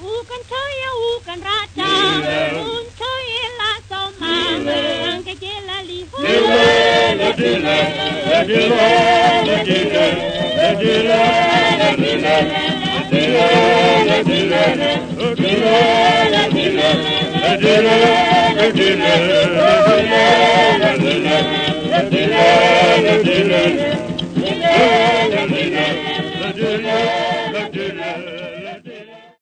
Ukan choya ukan rata, un choya la soma, que quiera lijo. La